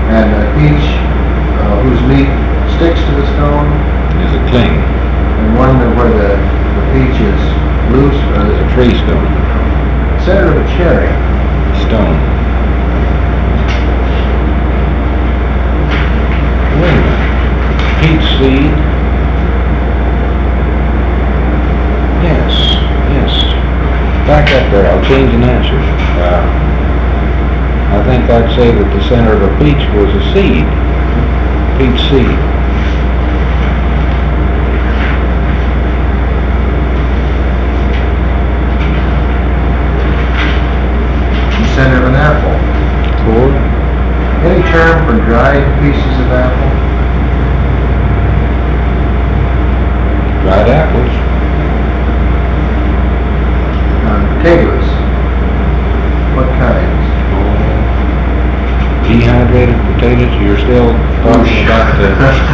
And a peach whose meat sticks to the stone. Is a cling. And one where the peach is loose. Or There's a tree stone. Center of a cherry. Stone. Wait a minute. Peach seed. Yes. Back up there. I'll change an answer. I think I'd say that the center of a peach was a seed. Peach seed. The center of an apple. Cord. Any term for dried pieces of apple? Dried apples. Potatoes. What kinds? Dehydrated potatoes. You're still talking about the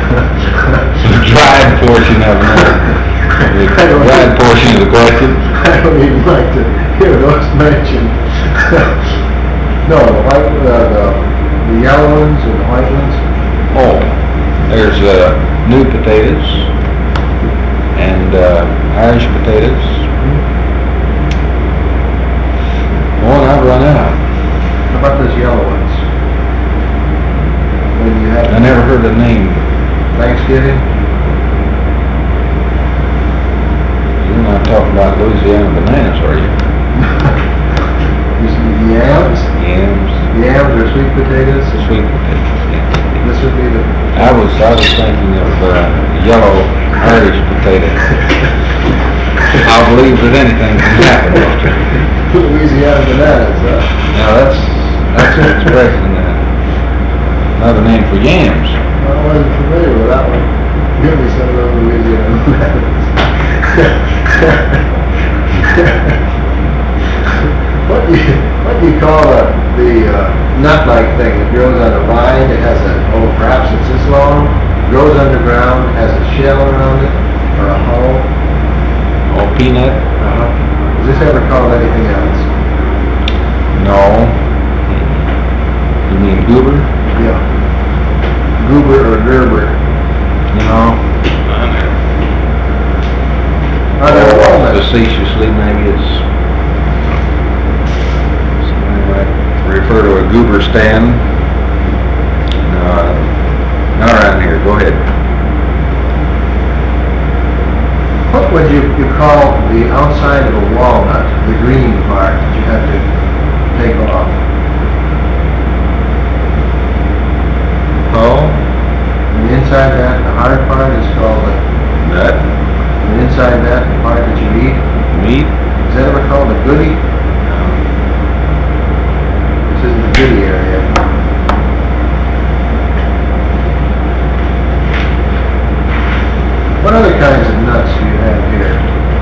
dried portion of the dried portion of the question. I don't even like to hear those mentioned. No, the white, the yellow ones and the white ones. Oh, there's new potatoes and Irish potatoes. Oh, and I've run out. How about those yellow ones? When you have I never heard the name. Thanksgiving. You're not talking about Louisiana bananas, are you? Yams. Yams. Yams or sweet potatoes. Sweet potatoes. Yeah. This would be the. I was thinking of yellow Irish potato. I'll believe that anything can happen. Louisiana bananas, huh? Now that's an expression. Another name for yams. I wasn't familiar with that one. Give me some of those Louisiana bananas. What do you call the nut-like thing that grows on a vine? It has perhaps it's this long, grows underground, has a shell around it, or a hull. Oh, peanut? Is this ever called anything else? No. You mean goober? Yeah. Goober or Gerber. No. Are there walnuts? Facetiously, maybe it's something like refer to a goober stand. No, not around here. Go ahead. What would you call the outside of a walnut, the green part that you have to take off? Oh? And the inside that, the hard part is called the Nut? And inside that, the part that you eat, Meat? is that ever called a goodie? This isn't the goodie area. What other kinds of nuts do you have here?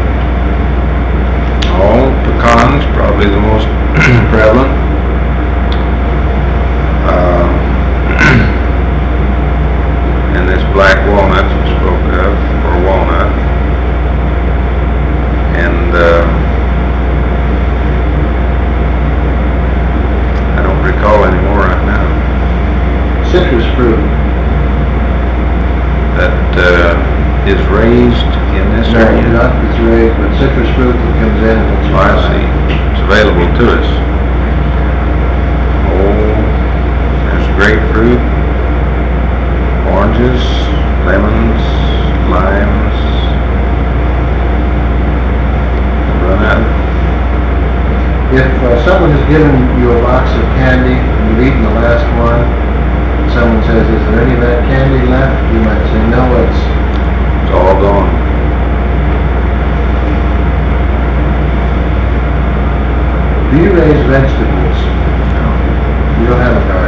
Oh, pecans, probably the most prevalent. And this black walnut we spoke of, or walnut. And I don't recall any more right now. Citrus fruit. That is raised in this No, area. not that's raised, but citrus fruit that comes in and it's. Oh, I see. It's available to us. Oh, there's grapefruit, oranges, lemons, limes. Run out. If someone has given you a box of candy and you've eaten the last one, and someone says, is there any of that candy left? You might say, no, it's All gone. Do you raise vegetables? No. You don't have a garden?